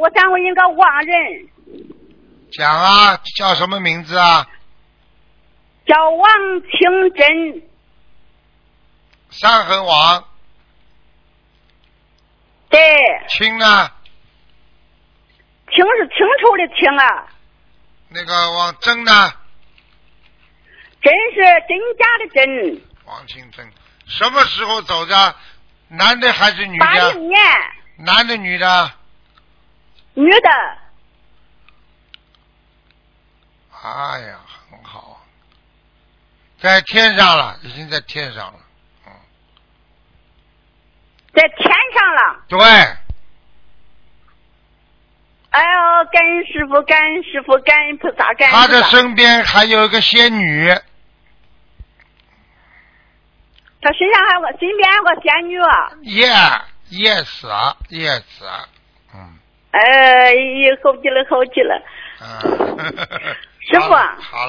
我想问一个亡人。 讲啊，叫什么名字啊？ 叫王清真。 山横王。 对。 清呢？ 清是清楚的清啊。 那个王真呢？ 真是真假的真。 王清真什么时候走的？男的还是女的 ？80年。 男的女的？ 女的。 哎呀，很好，在天上了，已经在天上了。 在天上了。 对。 哎呦，感恩师父，感恩师父，感恩菩萨，感恩菩萨。 他的身边还有一个仙女。 他身边还有个仙女啊。 yes 啊。 好极了。师父。 好了。